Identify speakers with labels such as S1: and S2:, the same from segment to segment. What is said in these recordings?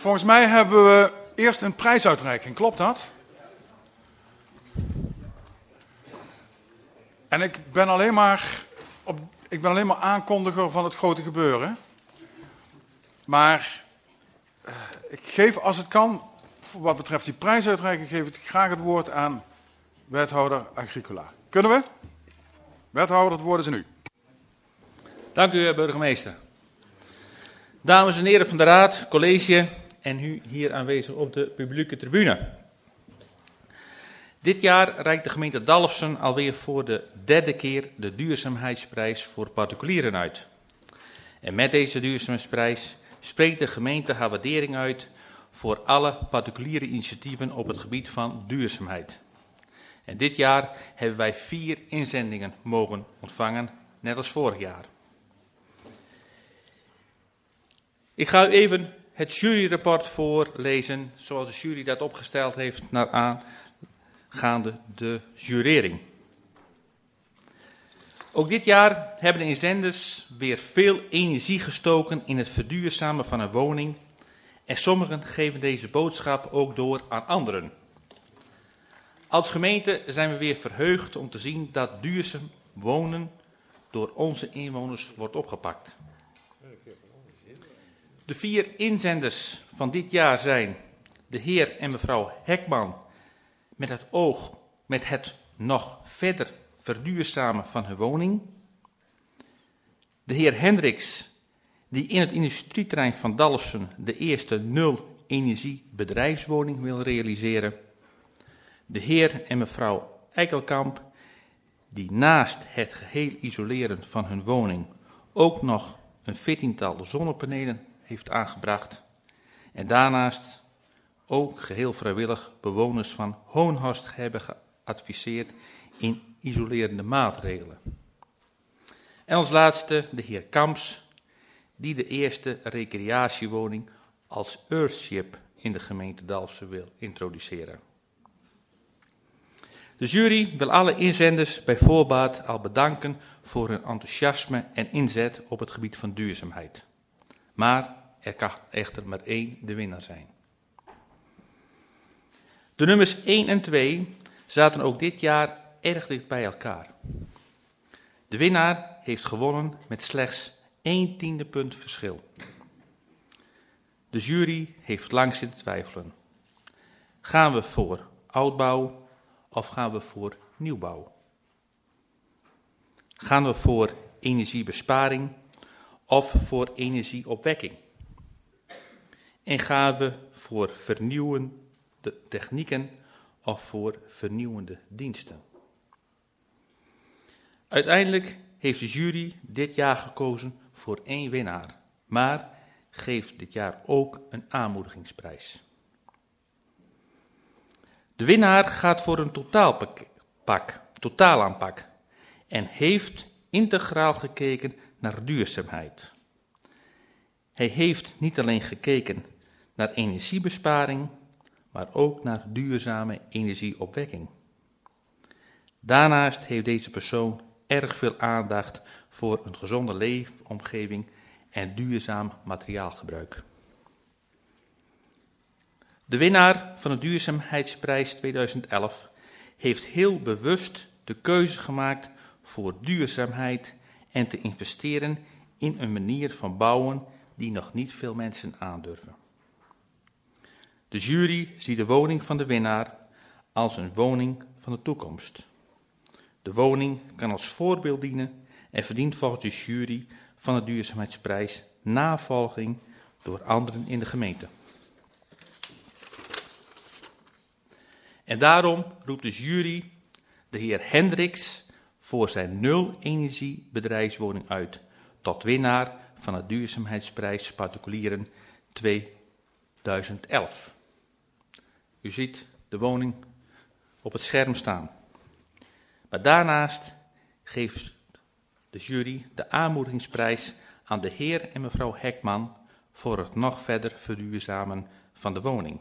S1: Volgens mij hebben we eerst een prijsuitreiking, klopt dat? En ik ben alleen maar aankondiger van het grote gebeuren. Maar ik geef, als het kan, voor wat betreft die prijsuitreiking, geef ik graag het woord aan wethouder Agricola. Kunnen we? Wethouder, het woord is aan u.
S2: Dank u, burgemeester. Dames en heren van de Raad, college en u hier aanwezig op de publieke tribune. Dit jaar reikt de gemeente Dalfsen alweer voor de derde keer de duurzaamheidsprijs voor particulieren uit. En met deze duurzaamheidsprijs spreekt de gemeente haar waardering uit voor alle particuliere initiatieven op het gebied van duurzaamheid. En dit jaar hebben wij 4 inzendingen mogen ontvangen, net als vorig jaar. Ik ga u even het juryrapport voorlezen, zoals de jury dat opgesteld heeft naar aangaande de jurering. Ook dit jaar hebben de inzenders weer veel energie gestoken in het verduurzamen van een woning en sommigen geven deze boodschap ook door aan anderen. Als gemeente zijn we weer verheugd om te zien dat duurzaam wonen door onze inwoners wordt opgepakt. De 4 inzenders van dit jaar zijn de heer en mevrouw Hekman met het oog met het nog verder verduurzamen van hun woning. De heer Hendricks, die in het industrieterrein van Dalfsen de eerste nul-energie bedrijfswoning wil realiseren. De heer en mevrouw Eikelkamp, die naast het geheel isoleren van hun woning ook nog een 14-tal zonnepanelen heeft aangebracht. En daarnaast ook geheel vrijwillig bewoners van Hoonhorst hebben geadviseerd in isolerende maatregelen. En als laatste de heer Kamps, die de eerste recreatiewoning als Earthship in de gemeente Dalfsen wil introduceren. De jury wil alle inzenders bij voorbaat al bedanken voor hun enthousiasme en inzet op het gebied van duurzaamheid. Maar er kan echter maar 1 de winnaar zijn. De nummers 1 en 2 zaten ook dit jaar erg dicht bij elkaar. De winnaar heeft gewonnen met slechts 1/10 punt verschil. De jury heeft lang zitten twijfelen. Gaan we voor oudbouw of gaan we voor nieuwbouw? Gaan we voor energiebesparing of voor energieopwekking? En gaan we voor vernieuwende technieken of voor vernieuwende diensten? Uiteindelijk heeft de jury dit jaar gekozen voor 1 winnaar, maar geeft dit jaar ook een aanmoedigingsprijs. De winnaar gaat voor een totaalaanpak en heeft integraal gekeken naar duurzaamheid. Hij heeft niet alleen gekeken naar energiebesparing, maar ook naar duurzame energieopwekking. Daarnaast heeft deze persoon erg veel aandacht voor een gezonde leefomgeving en duurzaam materiaalgebruik. De winnaar van de Duurzaamheidsprijs 2011 heeft heel bewust de keuze gemaakt voor duurzaamheid en te investeren in een manier van bouwen die nog niet veel mensen aandurven. De jury ziet de woning van de winnaar als een woning van de toekomst. De woning kan als voorbeeld dienen en verdient volgens de jury van de Duurzaamheidsprijs navolging door anderen in de gemeente. En daarom roept de jury de heer Hendricks voor zijn nul-energie bedrijfswoning uit tot winnaar van de Duurzaamheidsprijs Particulieren 2011. U ziet de woning op het scherm staan. Maar daarnaast geeft de jury de aanmoedigingsprijs aan de heer en mevrouw Hekman voor het nog verder verduurzamen van de woning.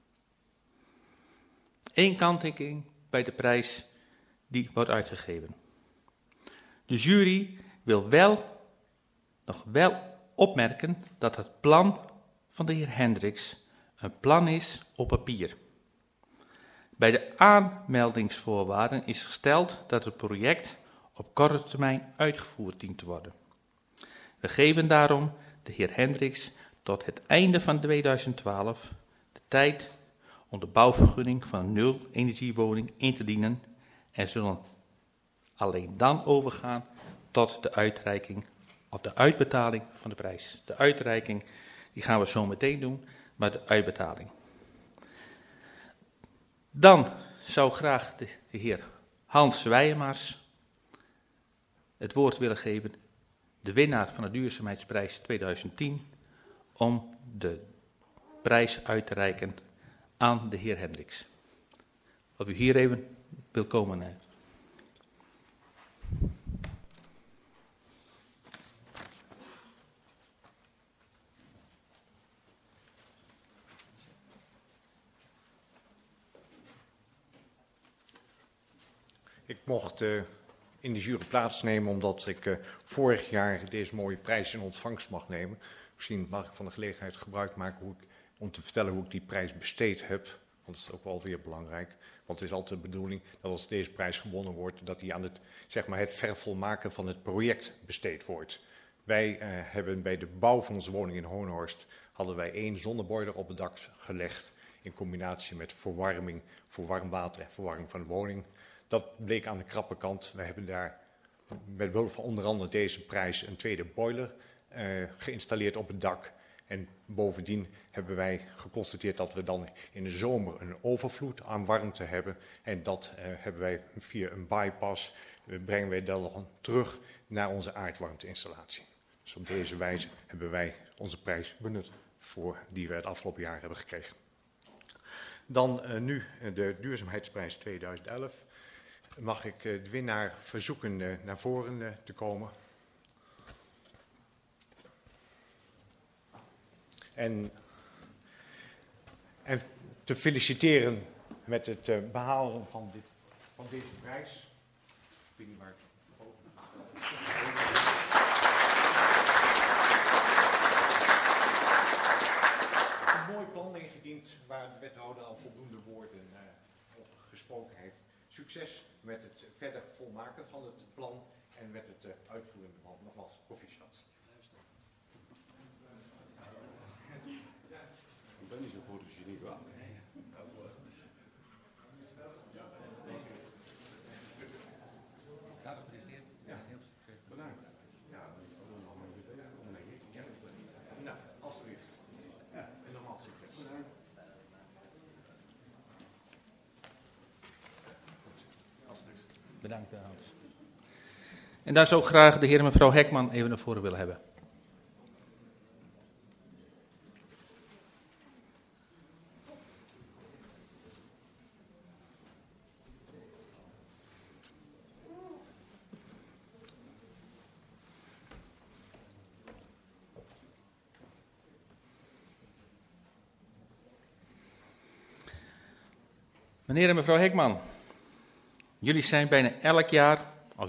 S2: 1 kanttekening bij de prijs die wordt uitgegeven. De jury wil nog wel opmerken dat het plan van de heer Hendricks een plan is op papier. Bij de aanmeldingsvoorwaarden is gesteld dat het project op korte termijn uitgevoerd dient te worden. We geven daarom de heer Hendricks tot het einde van 2012 de tijd om de bouwvergunning van een nul-energiewoning in te dienen en zullen alleen dan overgaan tot de uitreiking of de uitbetaling van de prijs. De uitreiking die gaan we zo meteen doen, maar de uitbetaling. Dan zou graag de heer Hans Wijmars het woord willen geven, de winnaar van de duurzaamheidsprijs 2010, om de prijs uit te reiken aan de heer Hendricks. Of u hier even wil komen.
S3: Ik mocht in de jury plaatsnemen omdat ik vorig jaar deze mooie prijs in ontvangst mag nemen. Misschien mag ik van de gelegenheid gebruik maken om te vertellen hoe ik die prijs besteed heb. Want dat is ook wel weer belangrijk. Want het is altijd de bedoeling dat als deze prijs gewonnen wordt, dat die aan het vervolmaken van het project besteed wordt. Wij hebben bij de bouw van onze woning in Hoornhorst hadden wij 1 zonneboiler op het dak gelegd in combinatie met verwarming voor warm water en verwarming van de woning. Dat bleek aan de krappe kant. We hebben daar met behulp van onder andere deze prijs een tweede boiler geïnstalleerd op het dak. En bovendien hebben wij geconstateerd dat we dan in de zomer een overvloed aan warmte hebben. En dat hebben wij via een bypass, brengen wij dat dan terug naar onze aardwarmteinstallatie. Dus op deze wijze hebben wij onze prijs benut die we het afgelopen jaar hebben gekregen. Dan nu de duurzaamheidsprijs 2011. Mag ik de winnaar verzoeken naar voren te komen. En te feliciteren met het behalen van deze prijs. Ik weet niet waar ik een mooi plan ingediend waar de wethouder al voldoende woorden over gesproken heeft. Succes met het verder volmaken van het plan en met het uitvoeren ervan. Nogmaals, proficiat.
S4: Ik ben niet zo fotogeniek, hoor. Bedankt. Ja, dat is dan nog een beetje.
S3: Nou, alsjeblieft. Ja, en nogmaals succes.
S2: Bedankt, Hans. En daar zou ik graag de heer en mevrouw Hekman even naar voren willen hebben. Meneer en mevrouw Hekman, jullie zijn elk jaar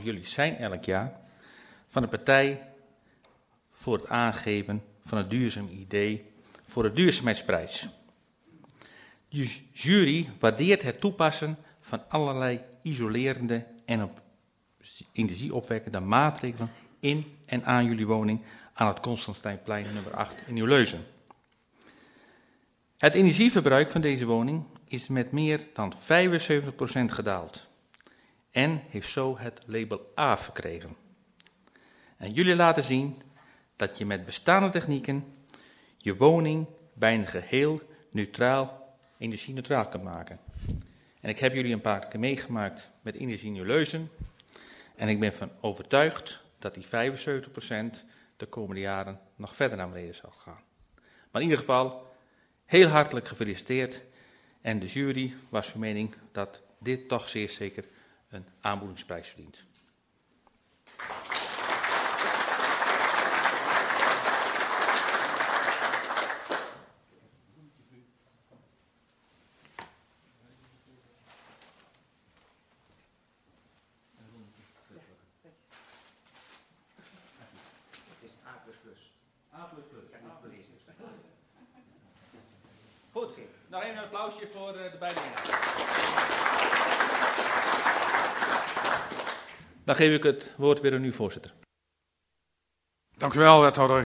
S2: van de partij voor het aangeven van een duurzaam idee voor de duurzaamheidsprijs. De jury waardeert het toepassen van allerlei isolerende en op energieopwekkende maatregelen in en aan jullie woning aan het Constantijnplein nummer 8 in Nieuw-Leusen. Het energieverbruik van deze woning is met meer dan 75% gedaald en heeft zo het label A verkregen. En jullie laten zien dat je met bestaande technieken je woning bijna geheel energie-neutraal kunt maken. En ik heb jullie een paar keer meegemaakt met Energie Nieuw-Leusen en ik ben van overtuigd dat die 75% de komende jaren nog verder naar beneden zal gaan. Maar in ieder geval, heel hartelijk gefeliciteerd. En de jury was van mening dat dit toch zeer zeker een aanmoedigingsprijs verdient. Goed. Nog even een applausje voor de beide heren. Dan geef ik het woord weer aan u, voorzitter.
S1: Dank u wel, wethouder